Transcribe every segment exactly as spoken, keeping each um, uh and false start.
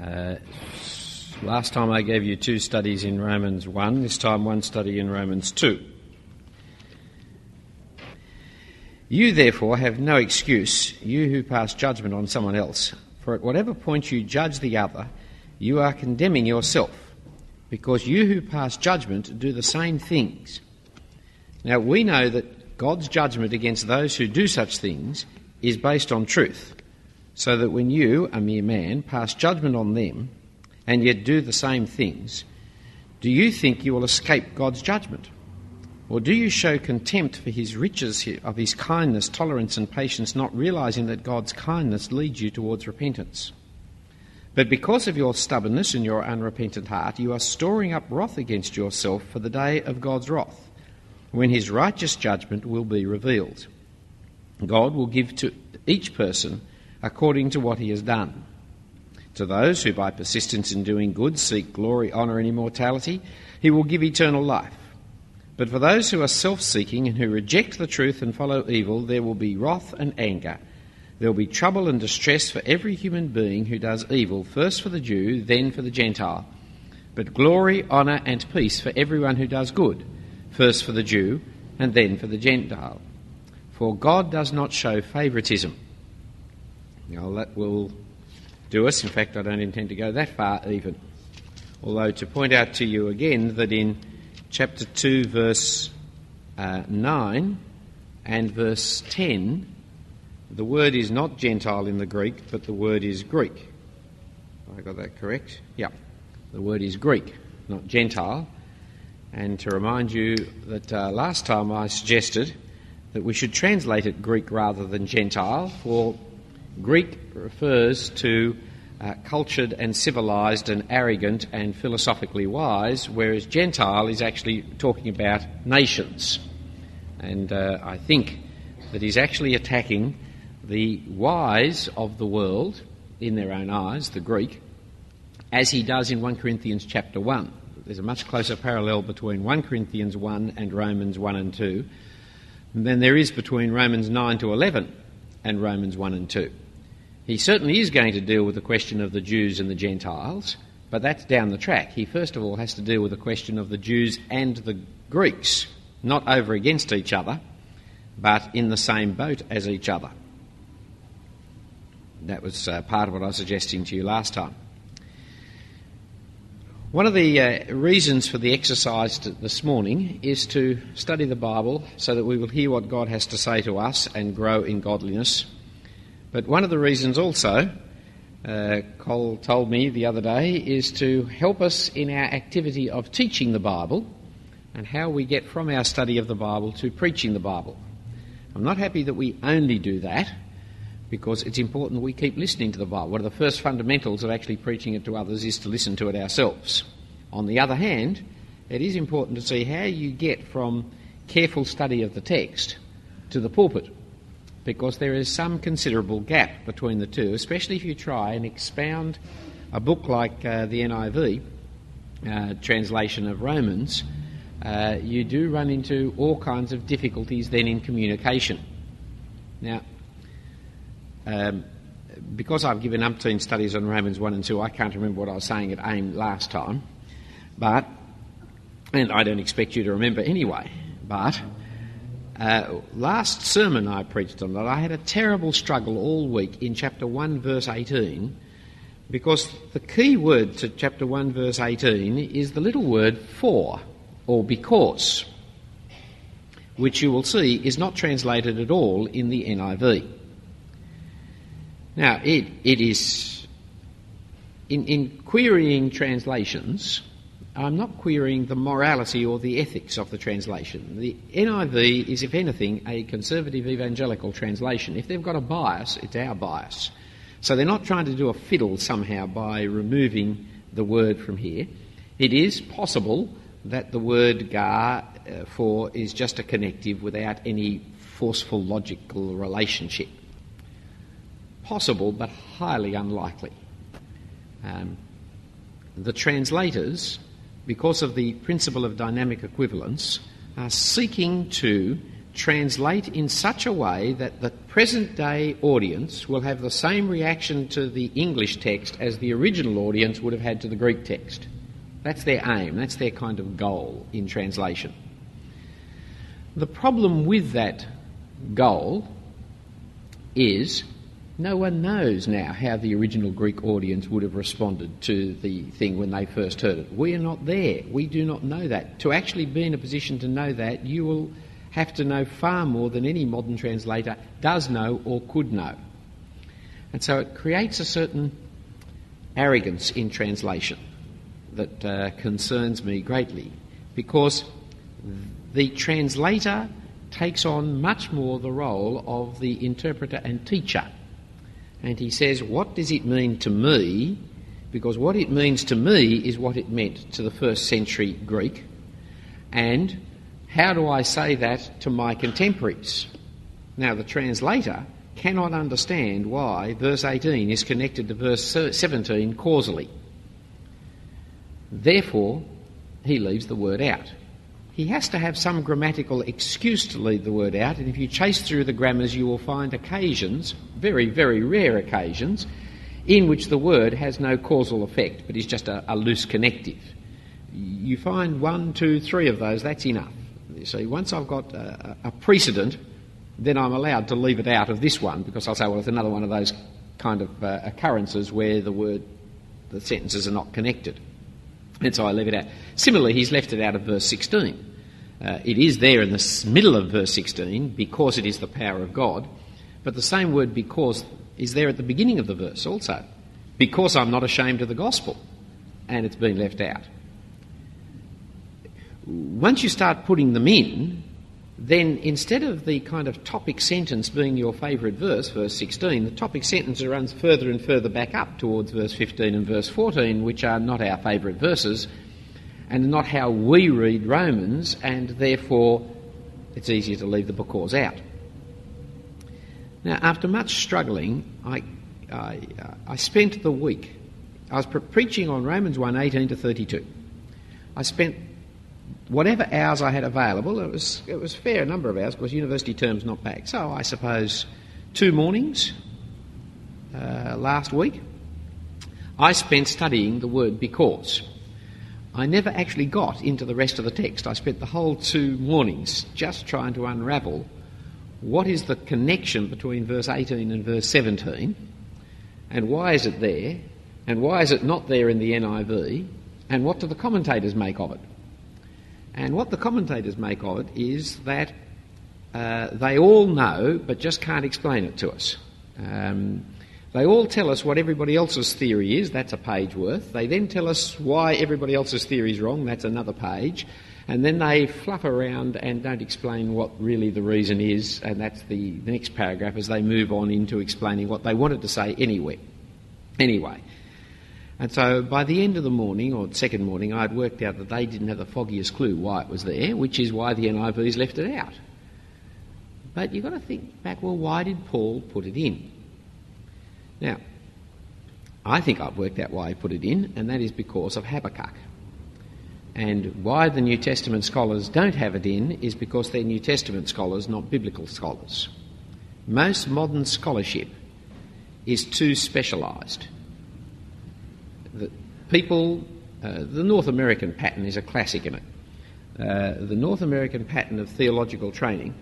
Uh, last time I gave you two studies in Romans one, this time one study in Romans two. You therefore have no excuse, you who pass judgment on someone else, for at whatever point you judge the other, you are condemning yourself, because you who pass judgment do the same things. Now we know that God's judgment against those who do such things is based on truth, so that when you, a mere man, pass judgment on them and yet do the same things, do you think you will escape God's judgment? Or do you show contempt for his riches of his kindness, tolerance and patience, not realising that God's kindness leads you towards repentance? But because of your stubbornness and your unrepentant heart, you are storing up wrath against yourself for the day of God's wrath, when his righteous judgment will be revealed. God will give to each person according to what he has done. To those who by persistence in doing good seek glory, honour and immortality, he will give eternal life. But for those who are self-seeking and who reject the truth and follow evil, there will be wrath and anger. There will be trouble and distress for every human being who does evil, first for the Jew, then for the Gentile. But glory, honour and peace for everyone who does good, first for the Jew and then for the Gentile. For God does not show favouritism. Now that will do us. In fact, I don't intend to go that far even. Although to point out to you again that in chapter two, verse uh, nine and verse ten, the word is not Gentile in the Greek, but the word is Greek. Have I got that correct? Yeah. The word is Greek, not Gentile. And to remind you that uh, last time I suggested that we should translate it Greek rather than Gentile, for Greek refers to uh, cultured and civilised and arrogant and philosophically wise, whereas Gentile is actually talking about nations. And uh, I think that he's actually attacking the wise of the world, in their own eyes, the Greek, as he does in First Corinthians chapter one. There's a much closer parallel between First Corinthians one and Romans one and two than there is between Romans nine to eleven and Romans one and two. He certainly is going to deal with the question of the Jews and the Gentiles, but that's down the track. He first of all has to deal with the question of the Jews and the Greeks, not over against each other, but in the same boat as each other. That was uh, part of what I was suggesting to you last time. One of the uh, reasons for the exercise t- this morning is to study the Bible so that we will hear what God has to say to us and grow in godliness. But one of the reasons also, uh, Cole told me the other day, is to help us in our activity of teaching the Bible and how we get from our study of the Bible to preaching the Bible. I'm not happy that we only do that, because it's important that we keep listening to the Bible. One of the first fundamentals of actually preaching it to others is to listen to it ourselves. On the other hand, it is important to see how you get from careful study of the text to the pulpit, because there is some considerable gap between the two, especially if you try and expound a book like uh, the N I V uh, translation of Romans. Uh, you do run into all kinds of difficulties then in communication. Now, Um, because I've given umpteen studies on Romans one and two, I can't remember what I was saying at AIM last time, but, and I don't expect you to remember anyway, but uh, last sermon I preached on that, I had a terrible struggle all week in chapter one verse eighteen, because the key word to chapter one verse eighteen is the little word for, or because, which you will see is not translated at all in the N I V. Now, it, it is, in, in querying translations, I'm not querying the morality or the ethics of the translation. The N I V is, if anything, a conservative evangelical translation. If they've got a bias, it's our bias. So they're not trying to do a fiddle somehow by removing the word from here. It is possible that the word gar, uh, for, is just a connective without any forceful logical relationship. Possible, but highly unlikely. Um, the translators, because of the principle of dynamic equivalence, are seeking to translate in such a way that the present-day audience will have the same reaction to the English text as the original audience would have had to the Greek text. That's their aim, that's their kind of goal in translation. The problem with that goal is no one knows now how the original Greek audience would have responded to the thing when they first heard it. We are not there. We do not know that. To actually be in a position to know that, you will have to know far more than any modern translator does know or could know. And so it creates a certain arrogance in translation that uh, concerns me greatly, because the translator takes on much more the role of the interpreter and teacher. And he says, what does it mean to me? Because what it means to me is what it meant to the first century Greek. And how do I say that to my contemporaries? Now, the translator cannot understand why verse eighteen is connected to verse seventeen causally. Therefore, he leaves the word out. He has to have some grammatical excuse to leave the word out, and if you chase through the grammars, you will find occasions, very, very rare occasions, in which the word has no causal effect, but is just a, a loose connective. You find one, two, three of those, that's enough. You see, once I've got a, a precedent, then I'm allowed to leave it out of this one, because I'll say, well, it's another one of those kind of uh, occurrences where the word, the sentences are not connected. And so I leave it out. Similarly, he's left it out of verse sixteen. Uh, it is there in the middle of verse sixteen because it is the power of God, but the same word because is there at the beginning of the verse also. Because I'm not ashamed of the gospel, and it's been left out. Once you start putting them in, then instead of the kind of topic sentence being your favourite verse, verse sixteen, the topic sentence runs further and further back up towards verse fifteen and verse fourteen, which are not our favourite verses and not how we read Romans, and therefore it's easier to leave the because out. Now, after much struggling, I, I, uh, I spent the week, I was pre- preaching on Romans one, eighteen to thirty-two. I spent whatever hours I had available. It was it was a fair number of hours because university term's not back. So I suppose two mornings uh, last week I spent studying the word because. I never actually got into the rest of the text. I spent the whole two mornings just trying to unravel what is the connection between verse eighteen and verse seventeen, and why is it there, and why is it not there in the N I V, and what do the commentators make of it. And what the commentators make of it is that uh, they all know but just can't explain it to us. Um, they all tell us what everybody else's theory is, that's a page worth. They then tell us why everybody else's theory is wrong, that's another page. And then they fluff around and don't explain what really the reason is, and that's the, the next paragraph as they move on into explaining what they wanted to say anyway. Anyway. And so by the end of the morning, or second morning, I'd worked out that they didn't have the foggiest clue why it was there, which is why the N I V's left it out. But you've got to think back, well, why did Paul put it in? Now, I think I've worked out why he put it in, and that is because of Habakkuk. And why the New Testament scholars don't have it in is because they're New Testament scholars, not biblical scholars. Most modern scholarship is too specialised. The people, uh, the North American pattern is a classic in it. Uh, the North American pattern of theological training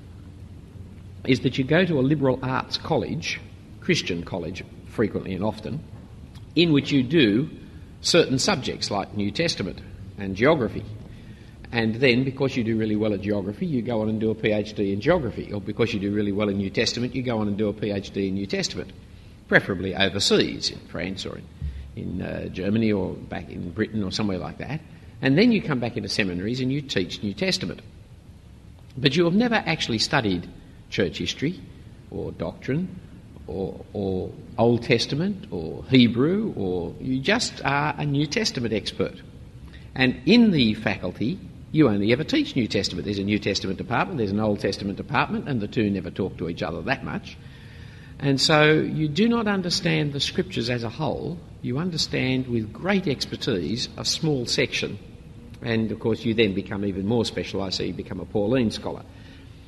is that you go to a liberal arts college, Christian college frequently and often, in which you do certain subjects like New Testament and geography. And then, because you do really well at geography, you go on and do a PhD in geography. Or because you do really well in New Testament, you go on and do a PhD in New Testament, preferably overseas, in France or in in uh, Germany or back in Britain or somewhere like that, and then you come back into seminaries and you teach New Testament. But you have never actually studied church history or doctrine or, or Old Testament or Hebrew, or you just are a New Testament expert. And in the faculty, you only ever teach New Testament. There's a New Testament department, there's an Old Testament department, and the two never talk to each other that much. And so you do not understand the scriptures as a whole. You understand with great expertise a small section. And of course you then become even more specialised, so you become a Pauline scholar.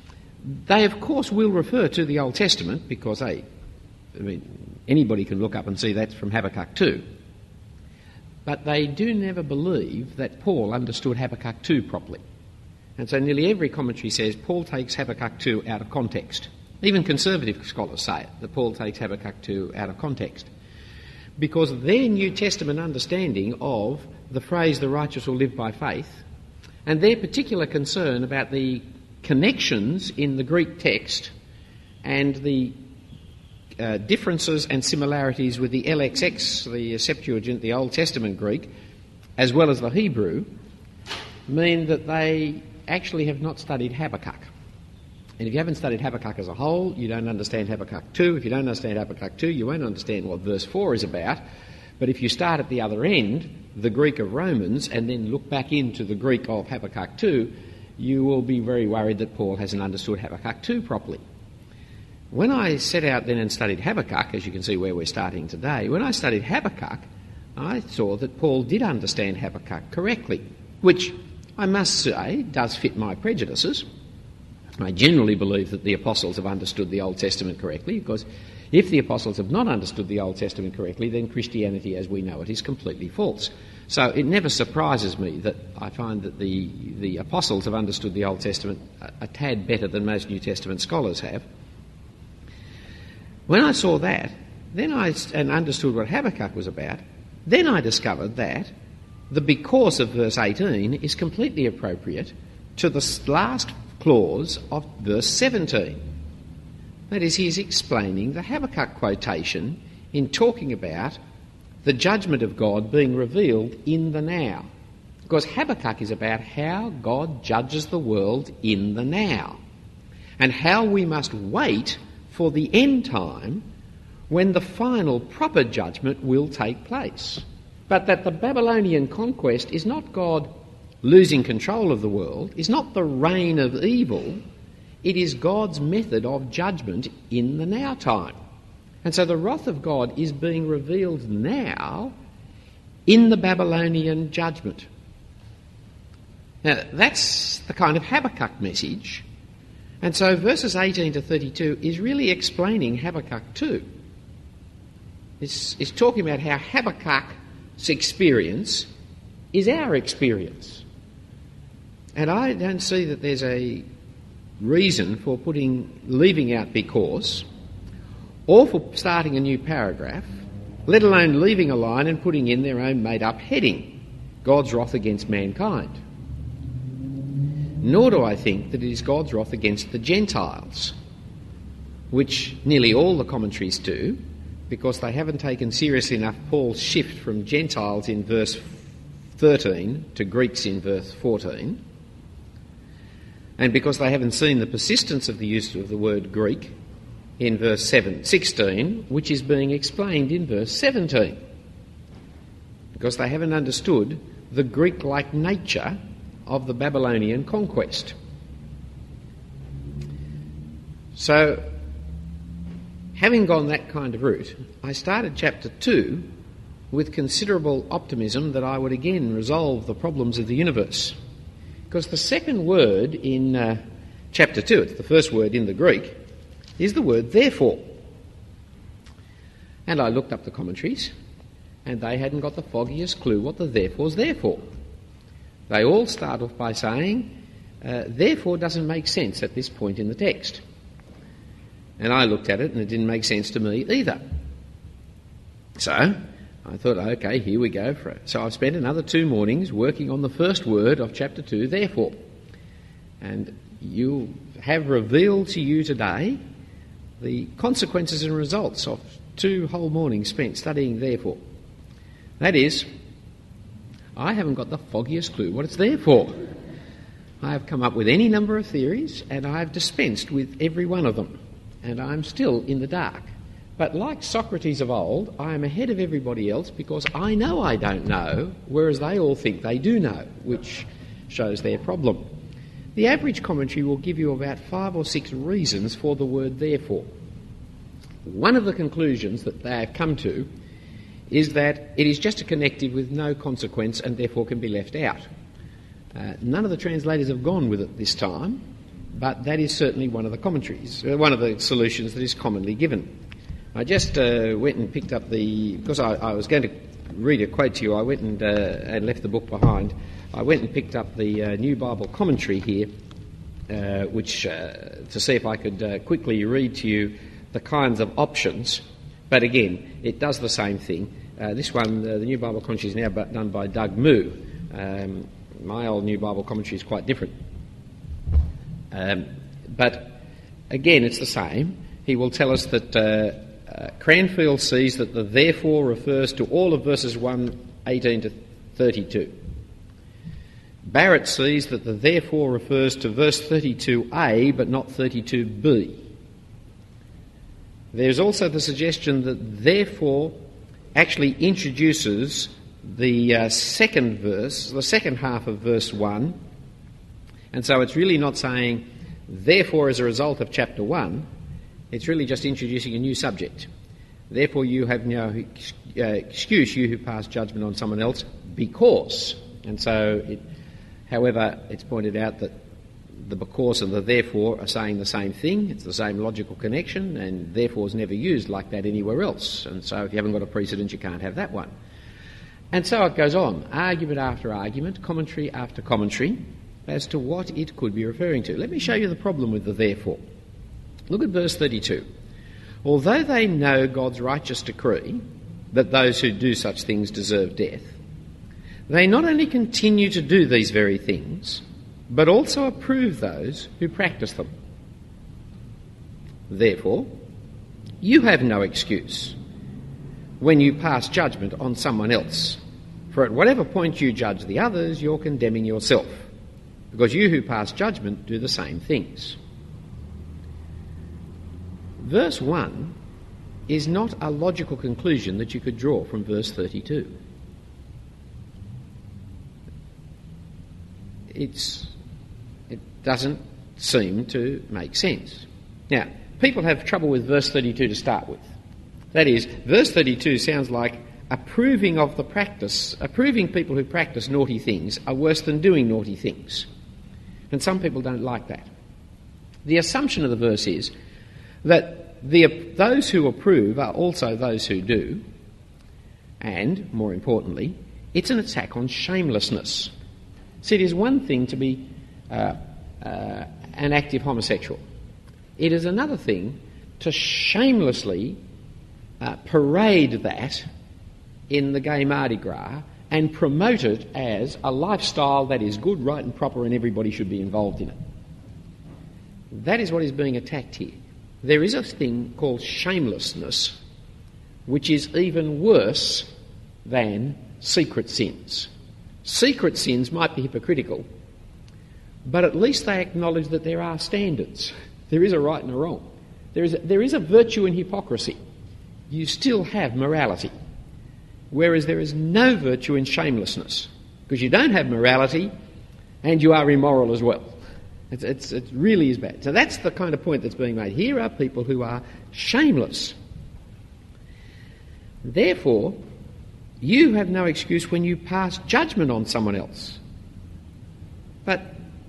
They, of course, will refer to the Old Testament because, hey, I mean, anybody can look up and see that's from Habakkuk two. But they do never believe that Paul understood Habakkuk two properly. And so nearly every commentary says Paul takes Habakkuk two out of context. Even conservative scholars say it, that Paul takes Habakkuk two out of context. Because their New Testament understanding of the phrase, the righteous will live by faith, and their particular concern about the connections in the Greek text and the uh, differences and similarities with the L X X, the Septuagint, the Old Testament Greek, as well as the Hebrew, mean that they actually have not studied Habakkuk. And if you haven't studied Habakkuk as a whole, you don't understand Habakkuk two. If you don't understand Habakkuk two, you won't understand what verse four is about. But if you start at the other end, the Greek of Romans, and then look back into the Greek of Habakkuk two, you will be very worried that Paul hasn't understood Habakkuk two properly. When I set out then and studied Habakkuk, as you can see where we're starting today, when I studied Habakkuk, I saw that Paul did understand Habakkuk correctly, which I must say does fit my prejudices. I generally believe that the apostles have understood the Old Testament correctly, because if the apostles have not understood the Old Testament correctly, then Christianity as we know it is completely false. So it never surprises me that I find that the, the apostles have understood the Old Testament a, a tad better than most New Testament scholars have. When I saw that, then I and understood what Habakkuk was about, then I discovered that the because of verse eighteen is completely appropriate to the last clause of verse seventeen. That is, he is explaining the Habakkuk quotation in talking about the judgment of God being revealed in the now. Because Habakkuk is about how God judges the world in the now, and how we must wait for the end time when the final proper judgment will take place. But that the Babylonian conquest is not God losing control of the world, is not the reign of evil, it is God's method of judgment in the now time. And so the wrath of God is being revealed now in the Babylonian judgment. Now, that's the kind of Habakkuk message. And so verses eighteen to thirty-two is really explaining Habakkuk two. It's, it's talking about how Habakkuk's experience is our experience. And I don't see that there's a reason for putting leaving out because, or for starting a new paragraph, let alone leaving a line and putting in their own made-up heading, God's wrath against mankind. Nor do I think that it is God's wrath against the Gentiles, which nearly all the commentaries do, because they haven't taken seriously enough Paul's shift from Gentiles in verse thirteen to Greeks in verse fourteen, and because they haven't seen the persistence of the use of the word Greek in verse seven, sixteen, which is being explained in verse seventeen, because they haven't understood the Greek-like nature of the Babylonian conquest. So, having gone that kind of route, I started chapter two with considerable optimism that I would again resolve the problems of the universe. Because the second word in uh, chapter two, it's the first word in the Greek, is the word therefore. And I looked up the commentaries, and they hadn't got the foggiest clue what the therefore's there for. They all start off by saying, uh, therefore doesn't make sense at this point in the text. And I looked at it and it didn't make sense to me either. So I thought, okay, here we go for it. So I've spent another two mornings working on the first word of chapter two, therefore. And you have revealed to you today the consequences and results of two whole mornings spent studying therefore. That is, I haven't got the foggiest clue what it's there for. I have come up with any number of theories and I have dispensed with every one of them. And I'm still in the dark. But like Socrates of old, I am ahead of everybody else because I know I don't know, whereas they all think they do know, which shows their problem. The average commentary will give you about five or six reasons for the word therefore. One of the conclusions that they have come to is that it is just a connective with no consequence and therefore can be left out. Uh, none of the translators have gone with it this time, but that is certainly one of the commentaries, uh, one of the solutions that is commonly given. I just uh, went and picked up the, because I, I was going to read a quote to you, I went and, uh, and left the book behind. I went and picked up the uh, New Bible Commentary here, uh, which uh, to see if I could uh, quickly read to you the kinds of options. But again, it does the same thing. Uh, this one, uh, the New Bible Commentary, is now done by Doug Moo. Um, my old New Bible Commentary is quite different. Um, but again, it's the same. He will tell us that uh, uh, Cranfield sees that the therefore refers to all of verses one, eighteen to thirty-two. Barrett sees that the therefore refers to verse thirty-two a but not thirty-two b. There's also the suggestion that therefore actually introduces the uh, second verse, the second half of verse one, and so it's really not saying therefore as a result of chapter one, it's really just introducing a new subject. Therefore you have no uh, excuse, you who pass judgment on someone else, because. And so, it, however, it's pointed out that the because and the therefore are saying the same thing. It's the same logical connection, and therefore is never used like that anywhere else. And so if you haven't got a precedent, you can't have that one. And so it goes on, argument after argument, commentary after commentary, as to what it could be referring to. Let me show you the problem with the therefore. Look at verse thirty-two. Although they know God's righteous decree that those who do such things deserve death, they not only continue to do these very things, but also approve those who practice them. Therefore, you have no excuse when you pass judgment on someone else, for at whatever point you judge the others, you're condemning yourself, because you who pass judgment do the same things. Verse one is not a logical conclusion that you could draw from verse thirty-two. It's, it doesn't seem to make sense. Now, people have trouble with verse thirty-two to start with. That is, verse thirty-two sounds like approving of the practice, approving people who practice naughty things are worse than doing naughty things. And some people don't like that. The assumption of the verse is that the, those who approve are also those who do, and, more importantly, it's an attack on shamelessness. See, it is one thing to be uh, uh, an active homosexual. It is another thing to shamelessly uh, parade that in the gay Mardi Gras and promote it as a lifestyle that is good, right and proper, and everybody should be involved in it. That is what is being attacked here. There is a thing called shamelessness, which is even worse than secret sins. Secret sins might be hypocritical, but at least they acknowledge that there are standards. There is a right and a wrong. There is a, there is a virtue in hypocrisy. You still have morality, whereas there is no virtue in shamelessness, because you don't have morality and you are immoral as well. It's, it's, it really is bad. So that's the kind of point that's being made. Here are people who are shameless. Therefore, you have no excuse when you pass judgment on someone else. But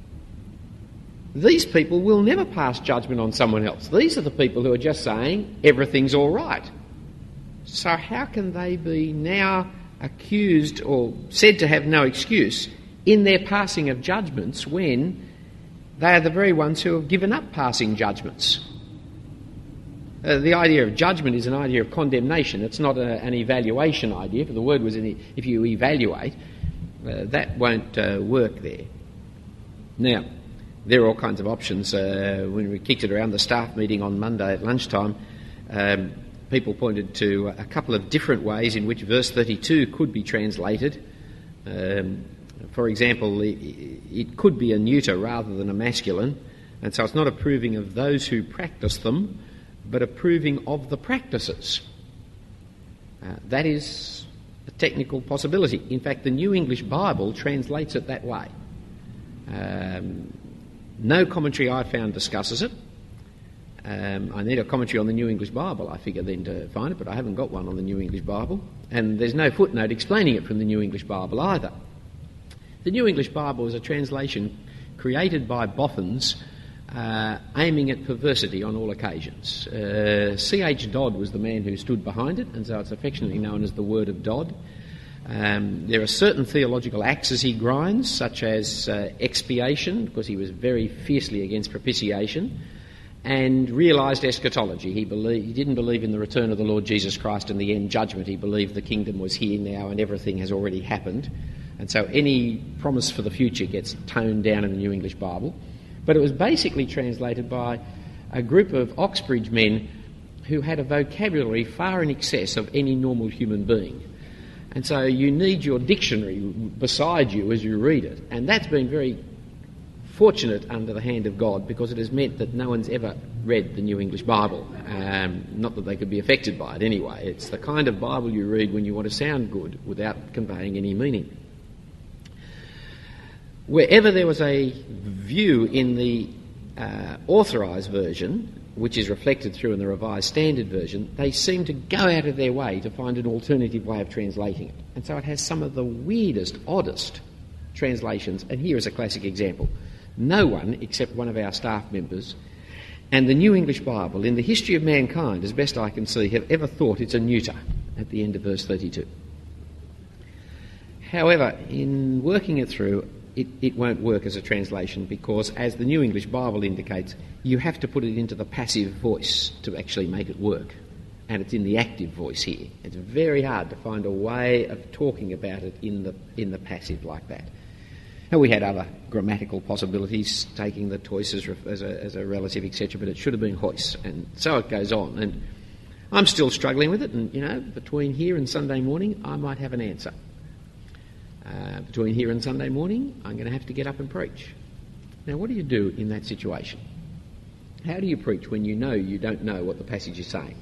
these people will never pass judgment on someone else. These are the people who are just saying everything's all right. So how can they be now accused or said to have no excuse in their passing of judgments when they are the very ones who have given up passing judgments? Uh, the idea of judgment is an idea of condemnation. It's not a, an evaluation idea. If the word was in, if you evaluate, uh, that won't uh, work there. Now, there are all kinds of options. Uh, when we kicked it around the staff meeting on Monday at lunchtime, um, people pointed to a couple of different ways in which verse thirty-two could be translated. Um, for example, it, it could be a neuter rather than a masculine, and so it's not approving of those who practice them, but approving of the practices. Uh, that is a technical possibility. In fact, the New English Bible translates it that way. Um, no commentary I found discusses it. Um, I need a commentary on the New English Bible, I figure, then to find it, but I haven't got one on the New English Bible. And there's no footnote explaining it from the New English Bible either. The New English Bible is a translation created by boffins uh, aiming at perversity on all occasions. Uh, C H Dodd was the man who stood behind it, and so it's affectionately known as the Word of Dodd. Um, there are certain theological axes he grinds, such as uh, expiation, because he was very fiercely against propitiation, and realised eschatology. He, believed, he didn't believe in the return of the Lord Jesus Christ and the end judgment. He believed the kingdom was here now and everything has already happened. And so any promise for the future gets toned down in the New English Bible. But it was basically translated by a group of Oxbridge men who had a vocabulary far in excess of any normal human being. And so you need your dictionary beside you as you read it. And that's been very fortunate under the hand of God, because it has meant that no one's ever read the New English Bible. Um, not that they could be affected by it anyway. It's the kind of Bible you read when you want to sound good without conveying any meaning. Wherever there was a view in the uh, authorised version, which is reflected through in the Revised Standard Version, they seem to go out of their way to find an alternative way of translating it. And so it has some of the weirdest, oddest translations. And here is a classic example. No one, except one of our staff members, and the New English Bible, in the history of mankind, as best I can see, have ever thought it's a neuter at the end of verse thirty-two. However, in working it through, it, it won't work as a translation, because, as the New English Bible indicates, you have to put it into the passive voice to actually make it work. And it's in the active voice here. It's very hard to find a way of talking about it in the in the passive like that. And we had other grammatical possibilities, taking the tois as, as, a, as a relative, et cetera, but it should have been hois, and so it goes on. And I'm still struggling with it, and, you know, between here and Sunday morning, I might have an answer. Uh, between here and Sunday morning, I'm going to have to get up and preach. Now, what do you do in that situation? How do you preach when you know you don't know what the passage is saying?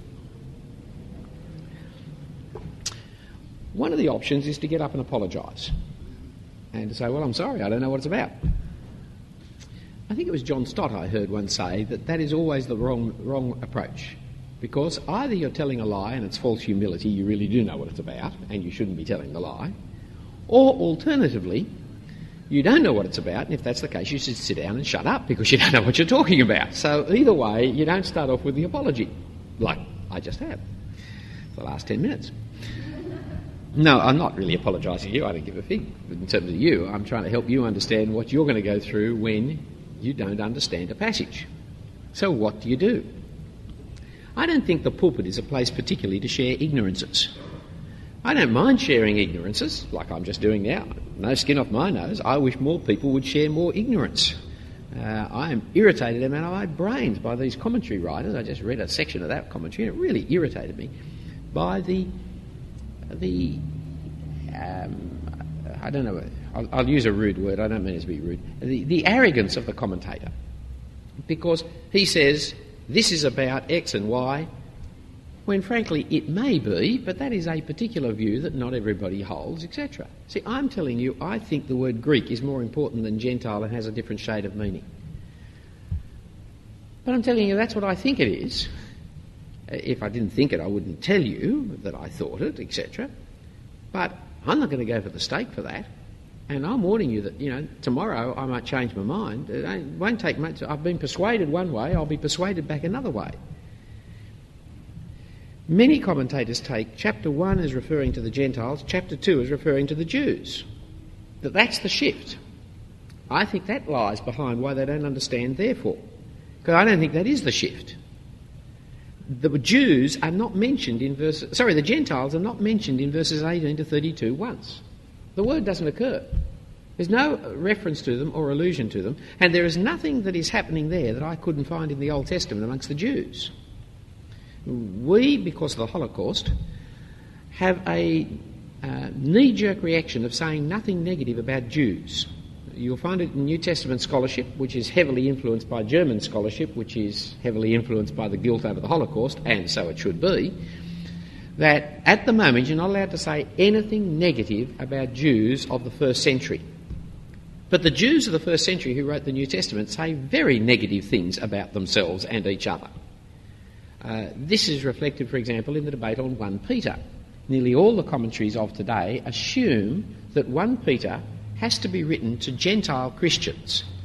One of the options is to get up and apologise, and to say, well, I'm sorry, I don't know what it's about. I think it was John Stott I heard once say that that is always the wrong wrong approach, because either you're telling a lie and it's false humility, you really do know what it's about, and you shouldn't be telling the lie, or alternatively, you don't know what it's about, and if that's the case, you should sit down and shut up because you don't know what you're talking about. So either way, you don't start off with the apology, like I just have for the last ten minutes. No, I'm not really apologising to you. I don't give a fig in terms of you. I'm trying to help you understand what you're going to go through when you don't understand a passage. So what do you do? I don't think the pulpit is a place particularly to share ignorances. I don't mind sharing ignorances, like I'm just doing now. No skin off my nose. I wish more people would share more ignorance. Uh, I am irritated out of my brains by these commentary writers. I just read a section of that commentary and it really irritated me by the the um, I don't know, I'll, I'll use a rude word, I don't mean it to be rude, the, the arrogance of the commentator, because he says this is about X and Y, when frankly it may be, but that is a particular view that not everybody holds, et cetera. See, I'm telling you, I think the word Greek is more important than Gentile and has a different shade of meaning. But I'm telling you, that's what I think it is. If I didn't think it, I wouldn't tell you that I thought it, et cetera. But I'm not going to go for the stake for that. And I'm warning you that, you know, tomorrow I might change my mind. It won't take much. I've been persuaded one way, I'll be persuaded back another way. Many commentators take chapter one as referring to the Gentiles, chapter two as referring to the Jews. That that's the shift. I think that lies behind why they don't understand therefore. Because I don't think that is the shift. The Jews are not mentioned in verses... Sorry, the Gentiles are not mentioned in verses eighteen to thirty-two once. The word doesn't occur. There's no reference to them or allusion to them, and there is nothing that is happening there that I couldn't find in the Old Testament amongst the Jews. We, because of the Holocaust, have a uh, knee-jerk reaction of saying nothing negative about Jews. You'll find it in New Testament scholarship, which is heavily influenced by German scholarship, which is heavily influenced by the guilt over the Holocaust, and so it should be, that at the moment you're not allowed to say anything negative about Jews of the first century. But the Jews of the first century who wrote the New Testament say very negative things about themselves and each other. Uh, this is reflected, for example, in the debate on First Peter. Nearly all the commentaries of today assume that First Peter has to be written to Gentile Christians.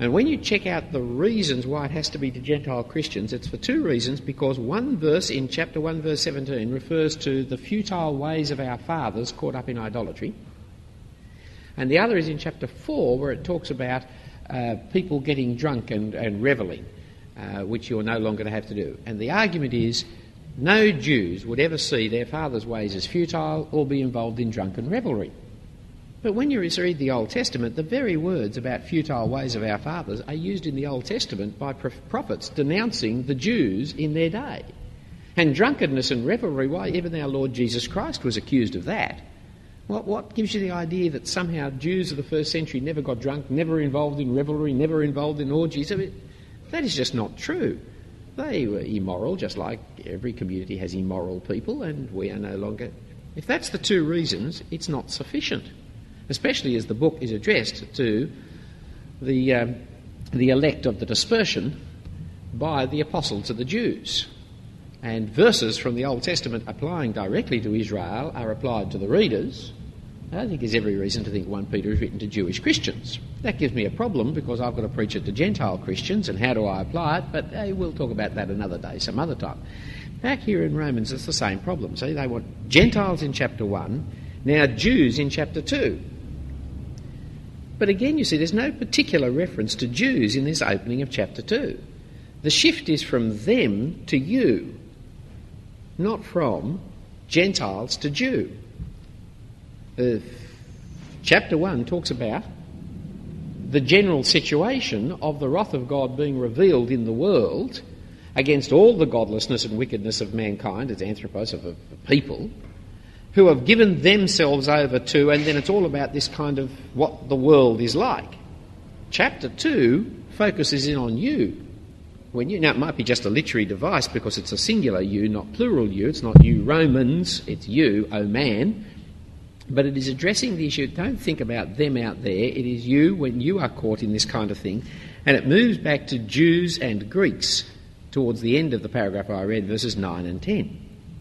And when you check out the reasons why it has to be to Gentile Christians, it's for two reasons, because one verse in chapter one, verse seventeen, refers to the futile ways of our fathers caught up in idolatry. And the other is in chapter four, where it talks about uh, people getting drunk and, and revelling, uh, which you're no longer to have to do. And the argument is, no Jews would ever see their fathers' ways as futile or be involved in drunken revelry. But when you read the Old Testament, the very words about futile ways of our fathers are used in the Old Testament by prophets denouncing the Jews in their day. And drunkenness and revelry, why, even our Lord Jesus Christ was accused of that. What, what gives you the idea that somehow Jews of the first century never got drunk, never involved in revelry, never involved in orgies? I mean, that is just not true. They were immoral, just like every community has immoral people, and we are no longer... If that's the two reasons, it's not sufficient, especially as the book is addressed to the, um, the elect of the dispersion by the apostle to the Jews. And verses from the Old Testament applying directly to Israel are applied to the readers. I don't think there's every reason to think First Peter is written to Jewish Christians. That gives me a problem because I've got to preach it to Gentile Christians, and how do I apply it? But hey, we'll talk about that another day, some other time. Back here in Romans, it's the same problem. See, they want Gentiles in chapter one, now Jews in chapter two. But again, you see, there's no particular reference to Jews in this opening of chapter two. The shift is from them to you, not from Gentiles to Jew. Uh, chapter one talks about the general situation of the wrath of God being revealed in the world against all the godlessness and wickedness of mankind, as anthropos, of, of people, who have given themselves over to, and then it's all about this kind of what the world is like. Chapter two focuses in on you. When you, now it might be just a literary device because it's a singular you, not plural you. It's not you Romans, it's you, oh man. But it is addressing the issue. Don't think about them out there. It is you when you are caught in this kind of thing. And it moves back to Jews and Greeks towards the end of the paragraph I read, verses nine and ten.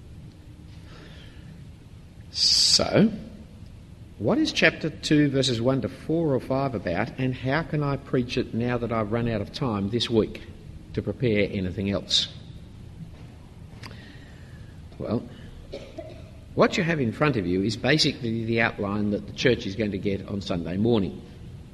So, what is chapter two, verses one to four or five about, and how can I preach it now that I've run out of time this week to prepare anything else? Well, what you have in front of you is basically the outline that the church is going to get on Sunday morning.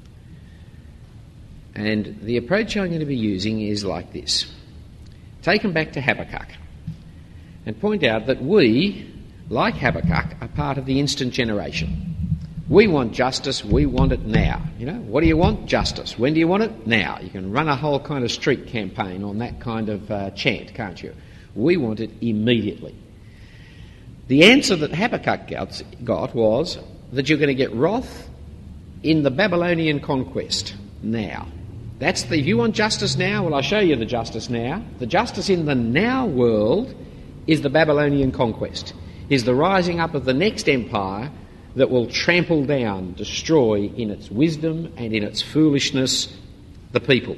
And the approach I'm going to be using is like this. Take them back to Habakkuk and point out that we, like Habakkuk, are part of the instant generation. We want justice, we want it now. You know, what do you want? Justice. When do you want it? Now. You can run a whole kind of street campaign on that kind of uh, chant, can't you? We want it immediately. The answer that Habakkuk got was that you're going to get wrath in the Babylonian conquest now. That's the, if you want justice now, well, I'll show you the justice now. The justice in the now world is the Babylonian conquest, is the rising up of the next empire that will trample down, destroy in its wisdom and in its foolishness the people.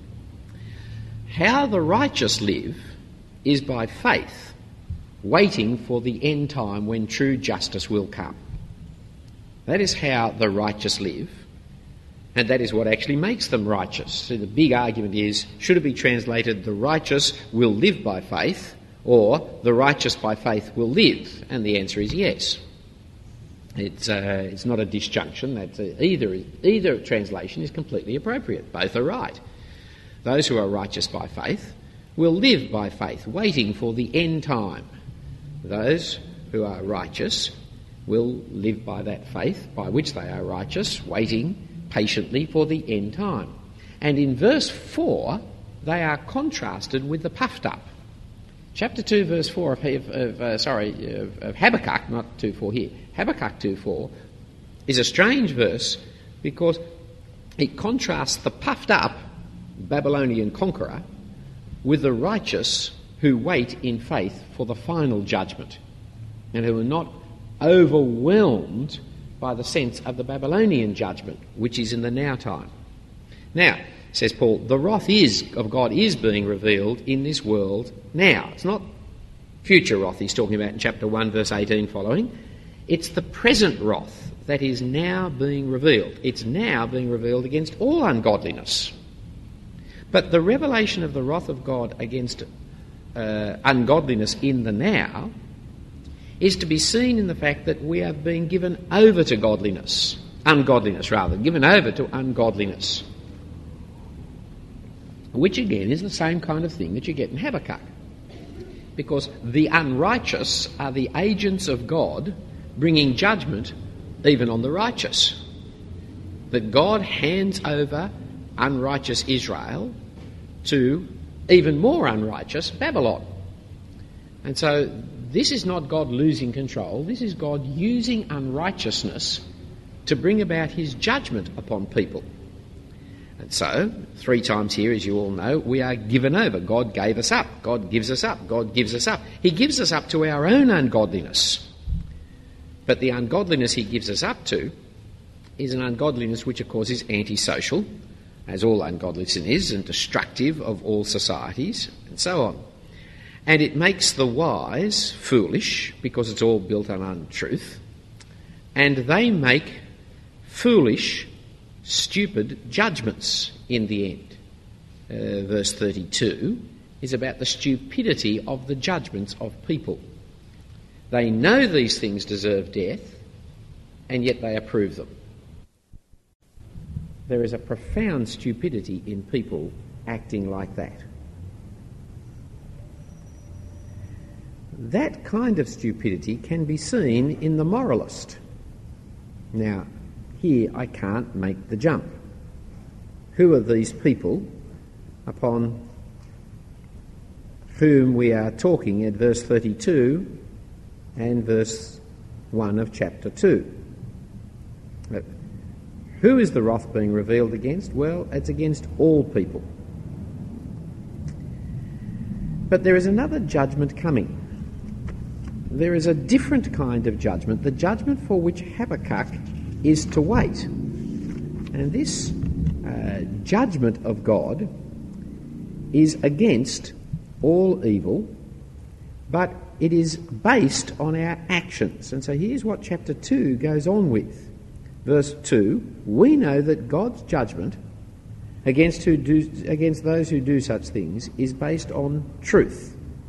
How the righteous live is by faith, waiting for the end time when true justice will come. That is how the righteous live, and that is what actually makes them righteous. So the big argument is, should it be translated, the righteous will live by faith, or the righteous by faith will live? And the answer is yes. It's uh, it's not a disjunction. That's uh, either either translation is completely appropriate. Both are right. Those who are righteous by faith will live by faith, waiting for the end time. Those who are righteous will live by that faith by which they are righteous, waiting patiently for the end time. And in verse four, they are contrasted with the puffed up. Chapter two, verse four of, of uh, sorry of, of Habakkuk, not two four here. Habakkuk two four is a strange verse because it contrasts the puffed up Babylonian conqueror with the righteous who wait in faith for the final judgment and who are not overwhelmed by the sense of the Babylonian judgment, which is in the now time. Now, says Paul, the wrath is of God is being revealed in this world now. It's not future wrath he's talking about in chapter one, verse eighteen following. It's the present wrath that is now being revealed. It's now being revealed against all ungodliness. But the revelation of the wrath of God against uh, ungodliness in the now is to be seen in the fact that we are being given over to godliness, ungodliness rather, given over to ungodliness, which again is the same kind of thing that you get in Habakkuk. Because the unrighteous are the agents of God bringing judgment even on the righteous. That God hands over unrighteous Israel to even more unrighteous Babylon. And so this is not God losing control, this is God using unrighteousness to bring about his judgment upon people. And so, three times here, as you all know, we are given over. God gave us up. God gives us up. God gives us up. He gives us up to our own ungodliness. But the ungodliness he gives us up to is an ungodliness which, of course, is antisocial, as all ungodliness is, and destructive of all societies, and so on. And it makes the wise foolish, because it's all built on untruth, and they make foolish, stupid judgments in the end. Uh, verse thirty-two is about the stupidity of the judgments of people. They know these things deserve death, and yet they approve them. There is a profound stupidity in people acting like that. That kind of stupidity can be seen in the moralist. Now, here I can't make the jump. Who are these people upon whom we are talking at verse thirty-two and verse one of chapter two? Who is the wrath being revealed against? Well, it's against all people. But there is another judgment coming. There is a different kind of judgment, the judgment for which Habakkuk is to wait. And this uh, judgment of God is against all evil, but it is based on our actions. And so here's what chapter two goes on with. Verse two, we know that God's judgment against, who do, against those who do such things is based on truth.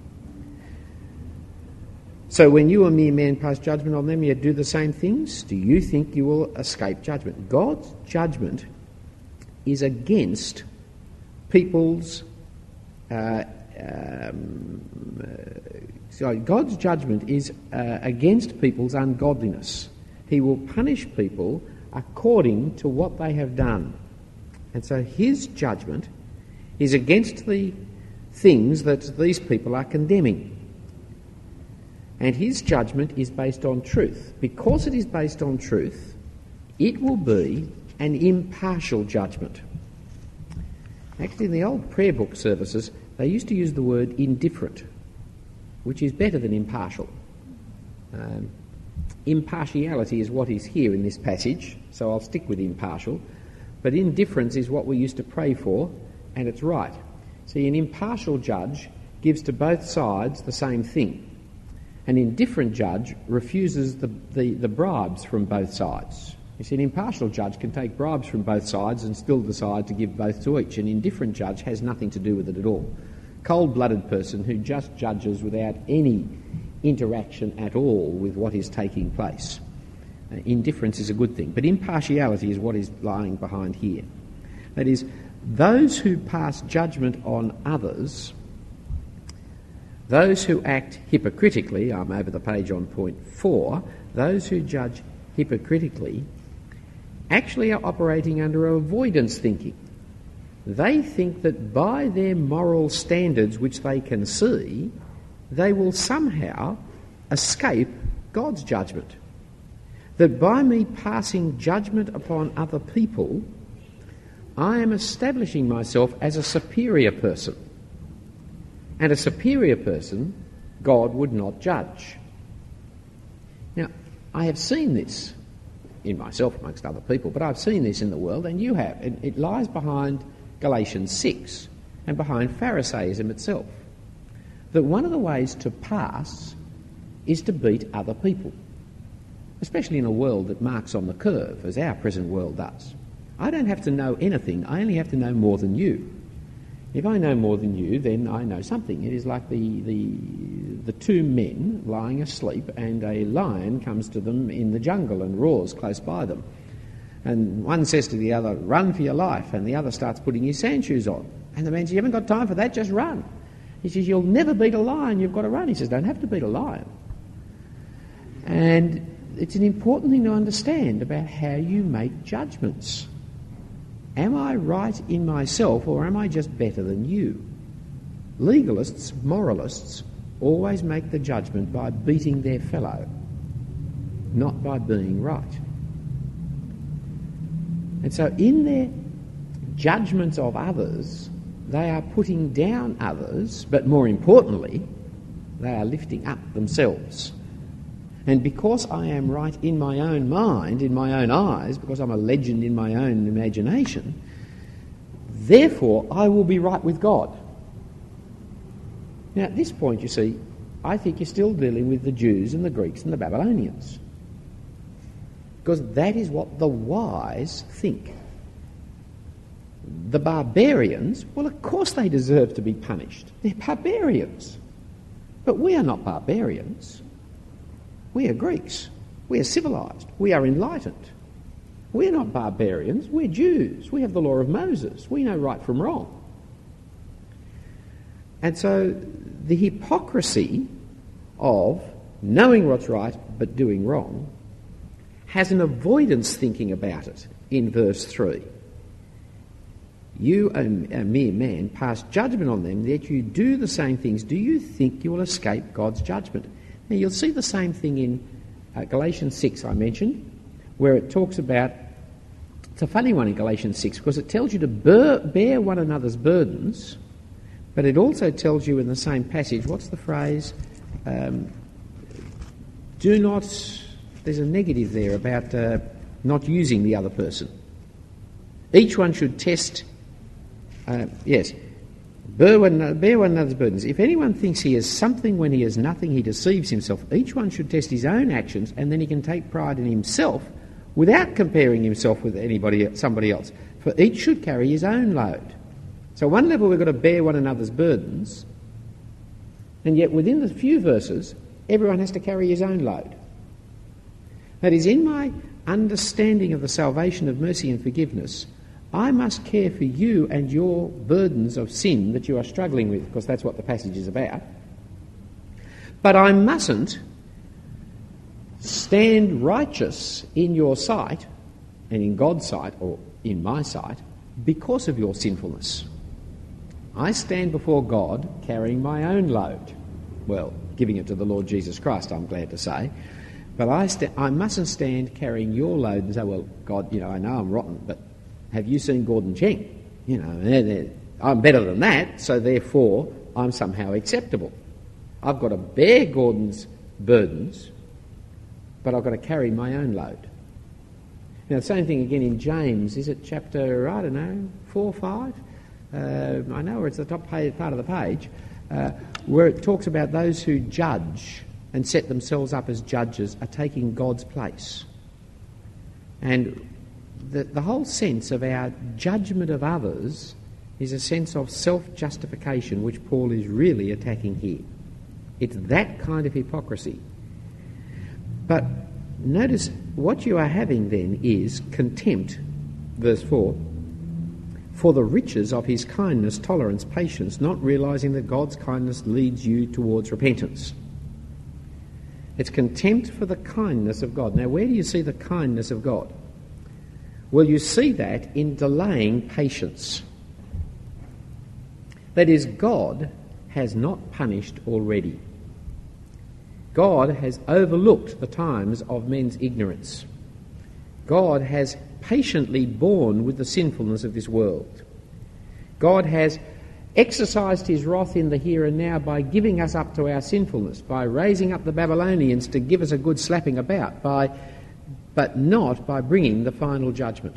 So when you, a mere man, pass judgment on them, yet do the same things, do you think you will escape judgment? God's judgment is against people's... Uh, um, uh, sorry, God's judgment is uh, against people's ungodliness. He will punish people according to what they have done. And so his judgment is against the things that these people are condemning. And his judgment is based on truth. Because it is based on truth, it will be an impartial judgment. Actually, in the old prayer book services, they used to use the word indifferent, which is better than impartial. Um, impartiality is what is here in this passage, so I'll stick with impartial. But indifference is what we used to pray for, and it's right. See, an impartial judge gives to both sides the same thing. An indifferent judge refuses the, the, the bribes from both sides. You see, an impartial judge can take bribes from both sides and still decide to give both to each. An indifferent judge has nothing to do with it at all. Cold-blooded person who just judges without any interaction at all with what is taking place. Uh, indifference is a good thing, but impartiality is what is lying behind here. That is, those who pass judgment on others, those who act hypocritically, I'm over the page on point four, those who judge hypocritically actually are operating under avoidance thinking. They think that by their moral standards, which they can see, they will somehow escape God's judgment. That by me passing judgment upon other people, I am establishing myself as a superior person. And a superior person, God would not judge. Now, I have seen this in myself amongst other people, but I've seen this in the world, and you have. It, it lies behind Galatians six and behind Pharisaism itself. That one of the ways to pass is to beat other people, especially in a world that marks on the curve, as our present world does. I don't have to know anything, I only have to know more than you. If I know more than you, then I know something. It is like the, the, the two men lying asleep and a lion comes to them in the jungle and roars close by them. And one says to the other, run for your life, and the other starts putting his sand shoes on. And the man says, you haven't got time for that, just run. He says, you'll never beat a lion, you've got to run. He says, don't have to beat a lion. And it's an important thing to understand about how you make judgments. Am I right in myself, or am I just better than you? Legalists, moralists, always make the judgment by beating their fellow, not by being right. And so in their judgments of others, they are putting down others, but more importantly, they are lifting up themselves. And because I am right in my own mind, in my own eyes, because I'm a legend in my own imagination, therefore I will be right with God. Now at this point, you see, I think you're still dealing with the Jews and the Greeks and the Babylonians. Because that is what the wise think. The barbarians, well, of course they deserve to be punished. They're barbarians. But we are not barbarians. We are Greeks. We are civilised. We are enlightened. We're not barbarians. We're Jews. We have the law of Moses. We know right from wrong. And so the hypocrisy of knowing what's right but doing wrong has an avoidance thinking about it in verse three. You, a, a mere man, pass judgment on them, yet you do the same things. Do you think you will escape God's judgment? Now, you'll see the same thing in uh, Galatians six, I mentioned, where it talks about, it's a funny one in Galatians six, because it tells you to bear, bear one another's burdens, but it also tells you in the same passage, what's the phrase? Um, do not, there's a negative there about uh, not using the other person. Each one should test, uh, yes, Bear one, bear one another's burdens. If anyone thinks he has something when he has nothing, he deceives himself. Each one should test his own actions, and then he can take pride in himself without comparing himself with anybody, somebody else. For each should carry his own load. So at one level we've got to bear one another's burdens, and yet within the few verses, everyone has to carry his own load. That is, in my understanding of the salvation of mercy and forgiveness, I must care for you and your burdens of sin that you are struggling with, because that's what the passage is about. But I mustn't stand righteous in your sight and in God's sight, or in my sight, because of your sinfulness. I stand before God carrying my own load. Well, giving it to the Lord Jesus Christ, I'm glad to say. But I, st- I mustn't stand carrying your load and say, well, God, you know, I know I'm rotten, but have you seen Gordon Cheng? You know, they're, they're, I'm better than that, so therefore I'm somehow acceptable. I've got to bear Gordon's burdens, but I've got to carry my own load. Now, the same thing again in James. Is it chapter, I don't know, four or five? Uh, I know it's the top page, part of the page, uh, where it talks about those who judge and set themselves up as judges are taking God's place. And The, the whole sense of our judgment of others is a sense of self-justification, which Paul is really attacking here. It's that kind of hypocrisy. But notice what you are having then is contempt, verse four, for the riches of his kindness, tolerance, patience, not realising that God's kindness leads you towards repentance. It's contempt for the kindness of God. Now, where do you see the kindness of God? Well, you see that in delaying patience. That is, God has not punished already. God has overlooked the times of men's ignorance. God has patiently borne with the sinfulness of this world. God has exercised his wrath in the here and now by giving us up to our sinfulness, by raising up the Babylonians to give us a good slapping about, by but not by bringing the final judgment.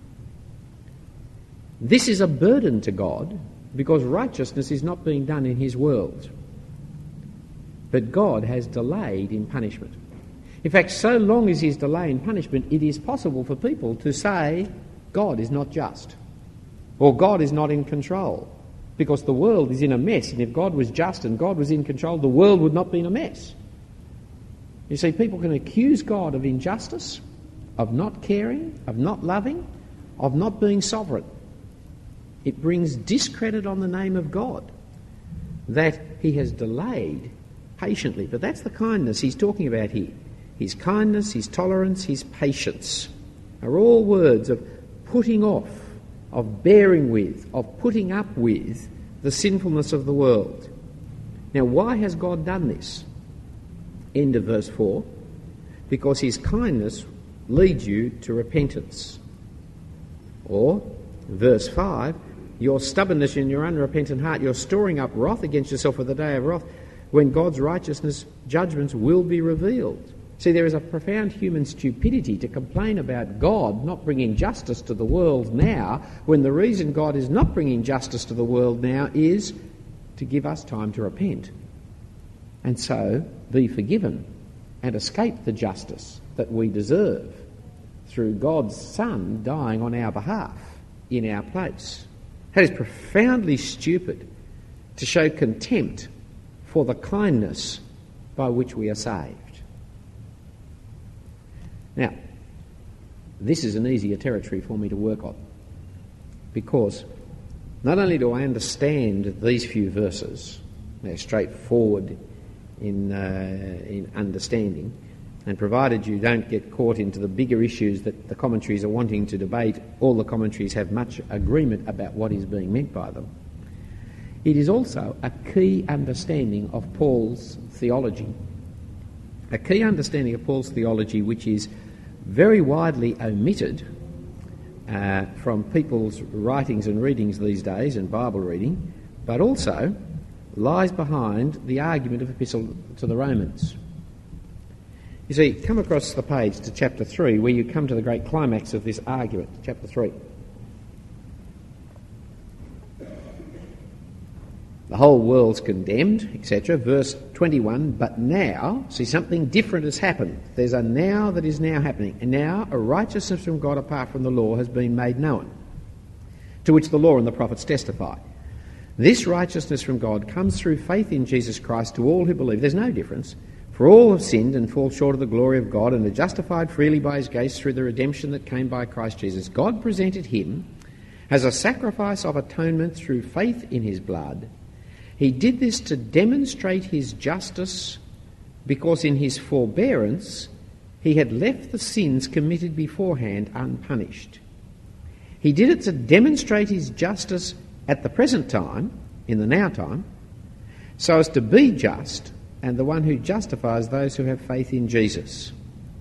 This is a burden to God because righteousness is not being done in his world. But God has delayed in punishment. In fact, so long as he's delayed in punishment, it is possible for people to say God is not just, or God is not in control, because the world is in a mess, and if God was just and God was in control, the world would not be in a mess. You see, people can accuse God of injustice, of not caring, of not loving, of not being sovereign. It brings discredit on the name of God that he has delayed patiently. But that's the kindness he's talking about here. His kindness, his tolerance, his patience are all words of putting off, of bearing with, of putting up with the sinfulness of the world. Now, why has God done this? End of verse four. Because his kindness leads you to repentance. Or, verse five, your stubbornness and your unrepentant heart, you're storing up wrath against yourself for the day of wrath, when God's righteousness judgments will be revealed. See, there is a profound human stupidity to complain about God not bringing justice to the world now, when the reason God is not bringing justice to the world now is to give us time to repent, and so be forgiven and escape the justice that we deserve through God's Son dying on our behalf in our place. That is profoundly stupid, to show contempt for the kindness by which we are saved. Now, this is an easier territory for me to work on, because not only do I understand these few verses, they're straightforward in, uh, in understanding, and provided you don't get caught into the bigger issues that the commentaries are wanting to debate, all the commentaries have much agreement about what is being meant by them. It is also a key understanding of Paul's theology. A key understanding of Paul's theology which is very widely omitted uh, from people's writings and readings these days and Bible reading, but also lies behind the argument of Epistle to the Romans. You see, come across the page to chapter three, where you come to the great climax of this argument, chapter three. The whole world's condemned, et cetera. Verse twenty-one, but now, see, something different has happened. There's a now that is now happening. And now a righteousness from God apart from the law has been made known, to which the law and the prophets testify. This righteousness from God comes through faith in Jesus Christ to all who believe. There's no difference. For all have sinned and fall short of the glory of God, and are justified freely by his grace through the redemption that came by Christ Jesus. God presented him as a sacrifice of atonement through faith in his blood. He did this to demonstrate his justice, because in his forbearance he had left the sins committed beforehand unpunished. He did it to demonstrate his justice at the present time, in the now time, so as to be just and the one who justifies those who have faith in Jesus.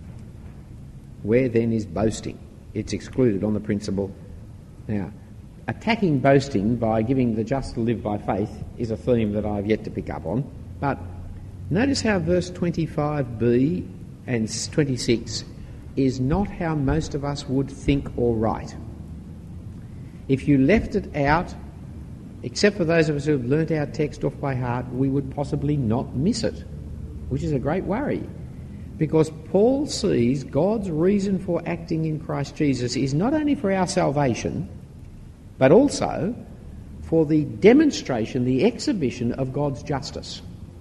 Where then is boasting? It's excluded on the principle. Now, attacking boasting by giving the just to live by faith is a theme that I've yet to pick up on. But notice how verse twenty-five b and twenty-six is not how most of us would think or write. If you left it out, except for those of us who have learnt our text off by heart, we would possibly not miss it, which is a great worry. Because Paul sees God's reason for acting in Christ Jesus is not only for our salvation, but also for the demonstration, the exhibition of God's justice.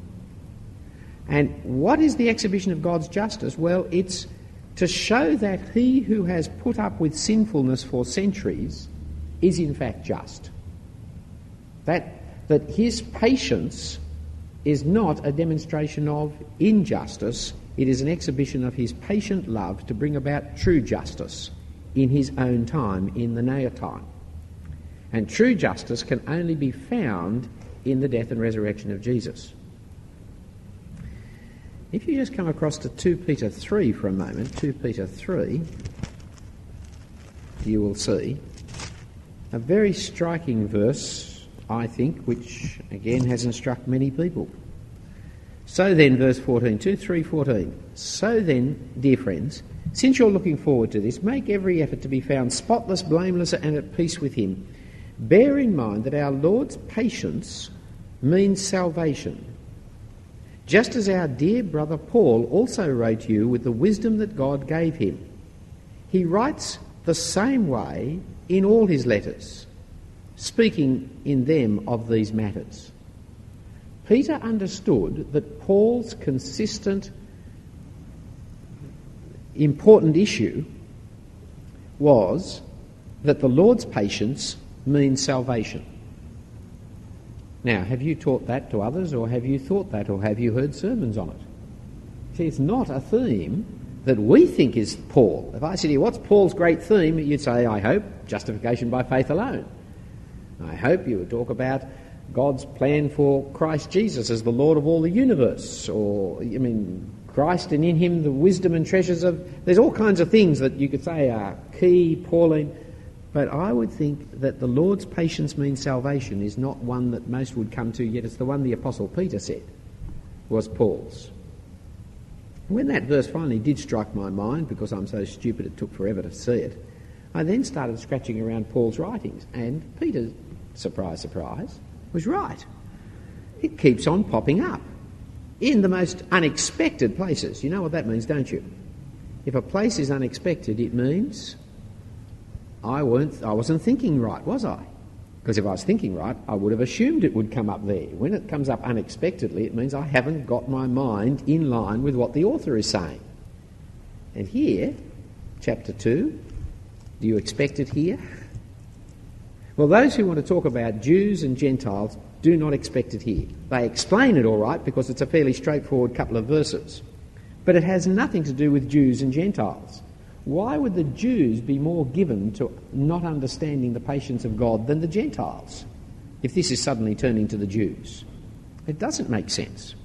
And what is the exhibition of God's justice? Well, it's to show that he who has put up with sinfulness for centuries is in fact just. That, that his patience is not a demonstration of injustice, it is an exhibition of his patient love to bring about true justice in his own time, in the now time. And true justice can only be found in the death and resurrection of Jesus. If you just come across to two Peter three for a moment, two Peter three, you will see a very striking verse, I think, which again has instructed many people. So then, verse fourteen, two, three, fourteen. So then, dear friends, since you're looking forward to this, make every effort to be found spotless, blameless, and at peace with him. Bear in mind that our Lord's patience means salvation, just as our dear brother Paul also wrote you with the wisdom that God gave him. He writes the same way in all his letters. speaking in them of these matters. Peter understood that Paul's consistent, important issue was that the Lord's patience means salvation. Now, have you taught that to others, or have you thought that, or have you heard sermons on it? See, it's not a theme that we think is Paul. If I said to you, what's Paul's great theme? You'd say, I hope, justification by faith alone. I hope you would talk about God's plan for Christ Jesus as the Lord of all the universe, or, I mean, Christ and in him the wisdom and treasures of... There's all kinds of things that you could say are key, Pauline, but I would think that the Lord's patience means salvation is not one that most would come to, yet it's the one the Apostle Peter said was Paul's. When that verse finally did strike my mind, because I'm so stupid it took forever to see it, I then started scratching around Paul's writings, and Peter, surprise, surprise, was right. It keeps on popping up in the most unexpected places. You know what that means, don't you? If a place is unexpected, it means I weren't, I wasn't thinking right, was I? Because if I was thinking right, I would have assumed it would come up there. When it comes up unexpectedly, it means I haven't got my mind in line with what the author is saying. And here, chapter two, do you expect it here? Well, those who want to talk about Jews and Gentiles do not expect it here. They explain it all right because it's a fairly straightforward couple of verses. But it has nothing to do with Jews and Gentiles. Why would the Jews be more given to not understanding the patience of God than the Gentiles, if this is suddenly turning to the Jews? It doesn't make sense.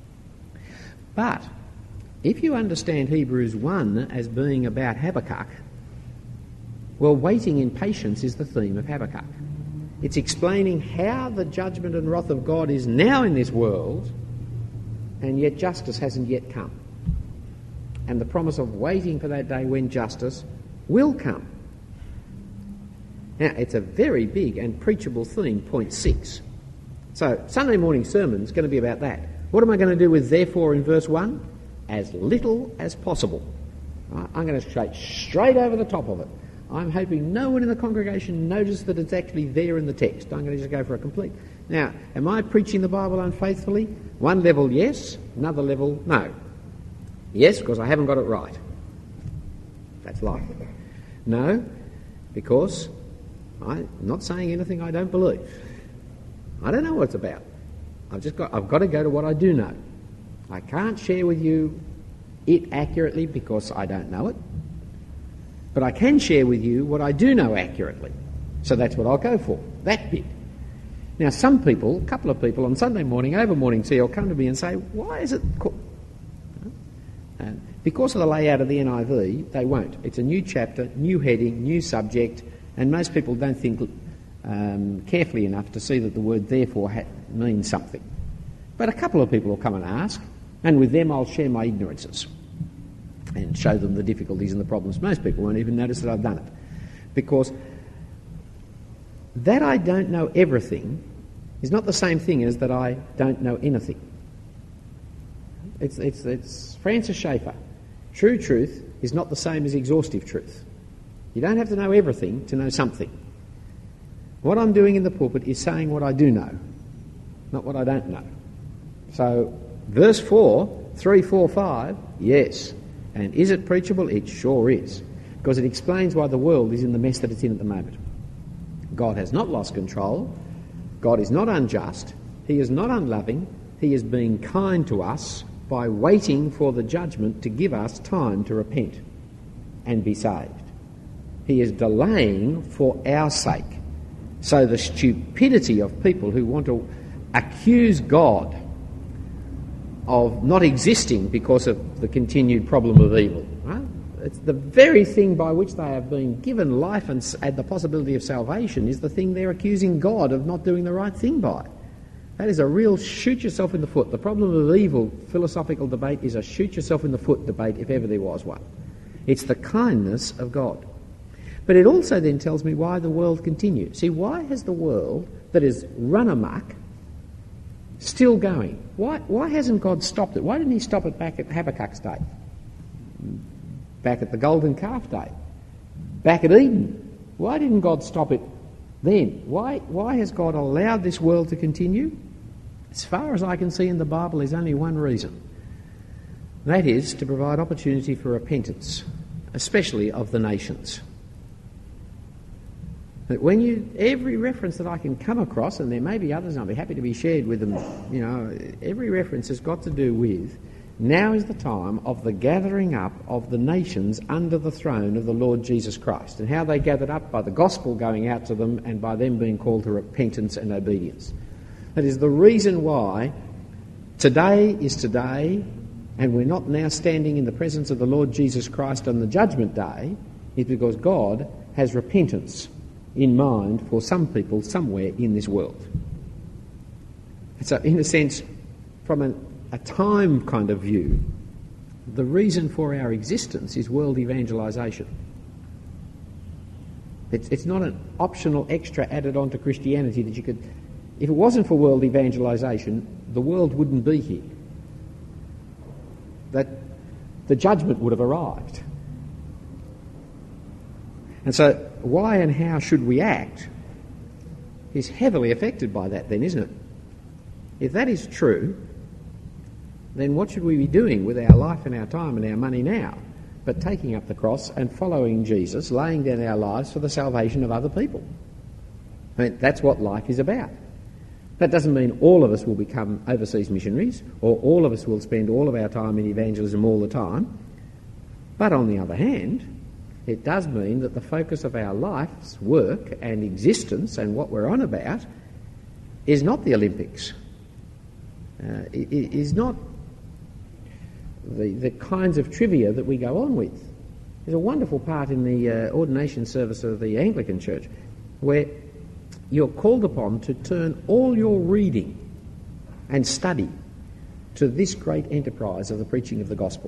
But if you understand Hebrews one as being about Habakkuk, well, waiting in patience is the theme of Habakkuk. It's explaining how the judgment and wrath of God is now in this world, and yet justice hasn't yet come. And the promise of waiting for that day when justice will come. Now, it's a very big and preachable theme, point six. So, Sunday morning sermon's going to be about that. What am I going to do with therefore in verse one? As little as possible. Right? I'm going to straight straight over the top of it. I'm hoping no one in the congregation noticed that it's actually there in the text. I'm going to just go for a complete... Now, am I preaching the Bible unfaithfully? One level, yes. Another level, no. Yes, because I haven't got it right. That's life. No, because I'm not saying anything I don't believe. I don't know what it's about. I've just got, I've got to go to what I do know. I can't share with you it accurately because I don't know it. But I can share with you what I do know accurately. So that's what I'll go for, that bit. Now, some people, a couple of people on Sunday morning, over morning tea, will come to me and say, why is it... Co-? And because of the layout of the N I V, they won't. It's a new chapter, new heading, new subject, and most people don't think um, carefully enough to see that the word therefore ha- means something. But a couple of people will come and ask, and with them I'll share my ignorances and show them the difficulties and the problems. Most people won't even notice that I've done it. Because that I don't know everything is not the same thing as that I don't know anything. It's, it's, it's Francis Schaeffer. True truth is not the same as exhaustive truth. You don't have to know everything to know something. What I'm doing in the pulpit is saying what I do know, not what I don't know. So, verse four, three, four, five, yes. And is it preachable? It sure is. Because it explains why the world is in the mess that it's in at the moment. God has not lost control. God is not unjust. He is not unloving. He is being kind to us by waiting for the judgment to give us time to repent and be saved. He is delaying for our sake. So the stupidity of people who want to accuse God of not existing because of the continued problem of evil, right? It's the very thing by which they have been given life and, and the possibility of salvation is the thing they're accusing God of not doing the right thing by. That is a real shoot yourself in the foot. The problem of evil philosophical debate is a shoot yourself in the foot debate if ever there was one. It's the kindness of God. But it also then tells me why the world continues. See, why has the world that is run amok still going? Why, why hasn't God stopped it? Why didn't he stop it back at Habakkuk's day? Back at the golden calf day? Back at Eden? Why didn't God stop it Then, why, why has God allowed this world to continue? As far as I can see in the Bible, there's only one reason. That is to provide opportunity for repentance, especially of the nations. That when you, every reference that I can come across, and there may be others, and I'll be happy to be shared with them, you know, every reference has got to do with, now is the time of the gathering up of the nations under the throne of the Lord Jesus Christ. And how they gathered up? By the gospel going out to them and by them being called to repentance and obedience. That is the reason why today is today, and we're not now standing in the presence of the Lord Jesus Christ on the judgment day, is because God has repentance in mind for some people somewhere in this world. And so, in a sense, from an a time kind of view, the reason for our existence is world evangelisation. It's, it's not an optional extra added on to Christianity that you could... If it wasn't for world evangelisation, the world wouldn't be here. That the judgment would have arrived. And so why and how should we act is heavily affected by that then, isn't it? If that is true, then what should we be doing with our life and our time and our money now but taking up the cross and following Jesus, laying down our lives for the salvation of other people? I mean, that's what life is about. That doesn't mean all of us will become overseas missionaries or all of us will spend all of our time in evangelism all the time. But on the other hand, it does mean that the focus of our life's work and existence and what we're on about is not the Olympics. Uh, it, it is not the, the kinds of trivia that we go on with. There's a wonderful part in the uh, ordination service of the Anglican Church where you're called upon to turn all your reading and study to this great enterprise of the preaching of the gospel.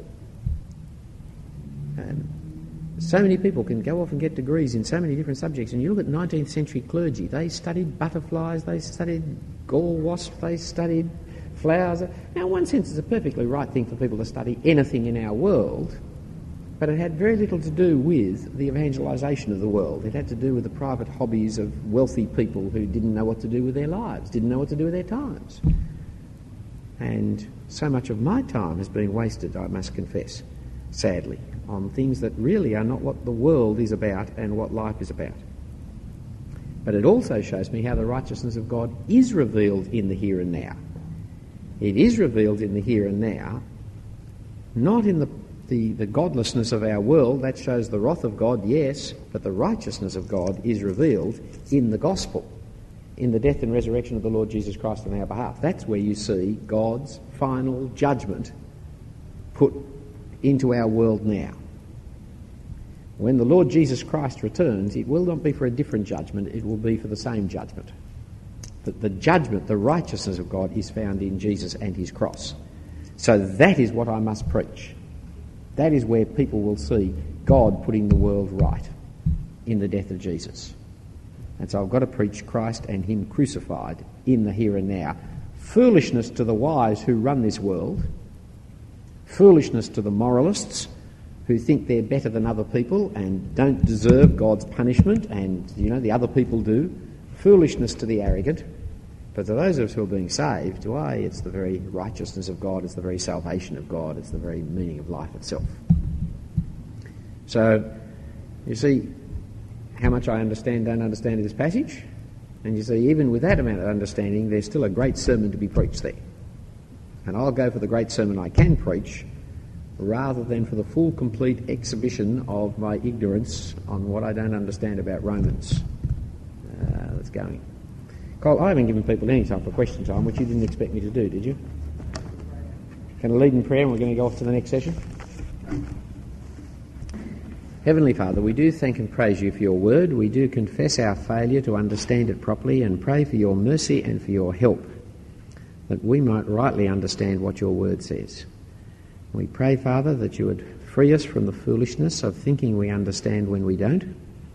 And so many people can go off and get degrees in so many different subjects, and you look at nineteenth century clergy, they studied butterflies, they studied gall wasps, they studied flowers. Now, in one sense, it's a perfectly right thing for people to study anything in our world, but it had very little to do with the evangelisation of the world. It had to do with the private hobbies of wealthy people who didn't know what to do with their lives, didn't know what to do with their times. And so much of my time has been wasted, I must confess, sadly, on things that really are not what the world is about and what life is about. But it also shows me how the righteousness of God is revealed in the here and now. It is revealed in the here and now, not in the, the, the godlessness of our world. That shows the wrath of God, yes, but the righteousness of God is revealed in the gospel, in the death and resurrection of the Lord Jesus Christ on our behalf. That's where you see God's final judgment put into our world now. When the Lord Jesus Christ returns, it will not be for a different judgment, it will be for the same judgment. The, the judgment, the righteousness of God is found in Jesus and his cross. So that is what I must preach. That is where people will see God putting the world right in the death of Jesus. And so I've got to preach Christ and him crucified in the here and now. Foolishness to the wise who run this world, foolishness to the moralists who think they're better than other people and don't deserve God's punishment, and, you know, the other people do. Foolishness to the arrogant. But to those of us who are being saved, why, it's the very righteousness of God, it's the very salvation of God, it's the very meaning of life itself. So, you see how much I understand, don't understand this passage, and you see even with that amount of understanding, there's still a great sermon to be preached there. And I'll go for the great sermon I can preach, rather than for the full, complete exhibition of my ignorance on what I don't understand about Romans. Uh, let's go. Cole, I haven't given people any time for question time, which you didn't expect me to do, did you? Can I lead in prayer and we're going to go off to the next session? Heavenly Father, we do thank and praise you for your word. We do confess our failure to understand it properly and pray for your mercy and for your help, that we might rightly understand what your word says. We pray, Father, that you would free us from the foolishness of thinking we understand when we don't.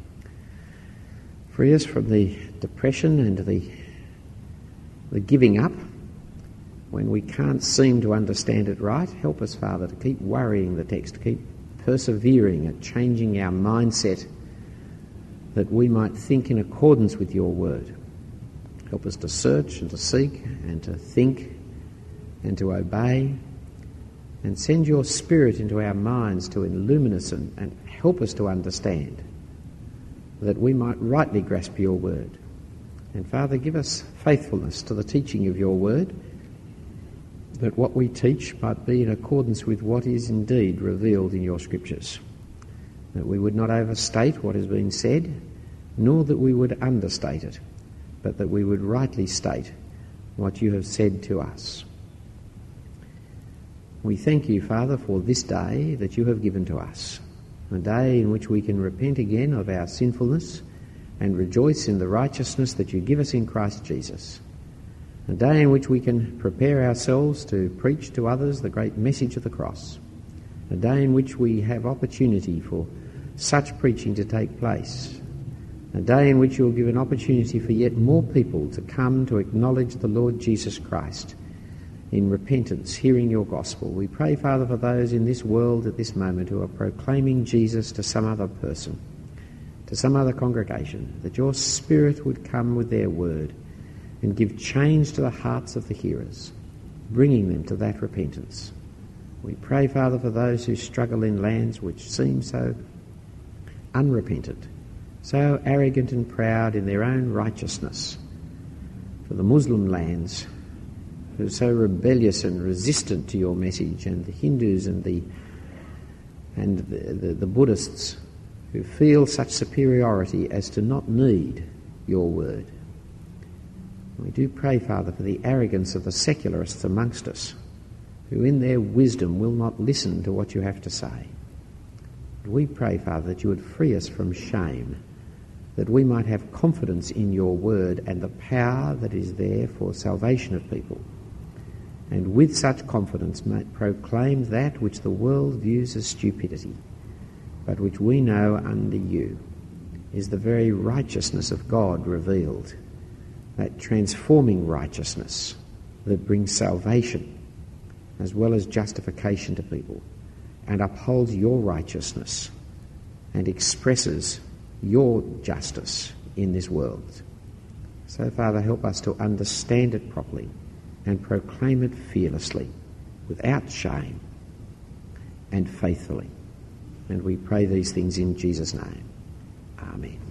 Free us from the depression and the, the giving up when we can't seem to understand it right. Help us, Father, to keep worrying the text, to keep persevering at changing our mindset that we might think in accordance with your word. Help us to search and to seek and to think and to obey, and send your Spirit into our minds to illumine us and, and help us to understand, that we might rightly grasp your word. And Father, give us faithfulness to the teaching of your word, that what we teach might be in accordance with what is indeed revealed in your scriptures, that we would not overstate what has been said, nor that we would understate it, but that we would rightly state what you have said to us. We thank you, Father, for this day that you have given to us, a day in which we can repent again of our sinfulness and rejoice in the righteousness that you give us in Christ Jesus, a day in which we can prepare ourselves to preach to others the great message of the cross, a day in which we have opportunity for such preaching to take place, a day in which you will give an opportunity for yet more people to come to acknowledge the Lord Jesus Christ in repentance, hearing your gospel. We pray, Father, for those in this world at this moment who are proclaiming Jesus to some other person, to some other congregation, that your Spirit would come with their word and give change to the hearts of the hearers, bringing them to that repentance. We pray, Father, for those who struggle in lands which seem so unrepentant, so arrogant and proud in their own righteousness, for the Muslim lands who are so rebellious and resistant to your message, and the Hindus and the and the, the, the Buddhists who feel such superiority as to not need your word. We do pray, Father, for the arrogance of the secularists amongst us, who in their wisdom will not listen to what you have to say. We pray, Father, that you would free us from shame, that we might have confidence in your word and the power that is there for salvation of people, and with such confidence might proclaim that which the world views as stupidity, but which we know under you is the very righteousness of God revealed, that transforming righteousness that brings salvation as well as justification to people, and upholds your righteousness and expresses your justice in this world. So, Father, help us to understand it properly and proclaim it fearlessly, without shame, and faithfully. And we pray these things in Jesus' name. Amen.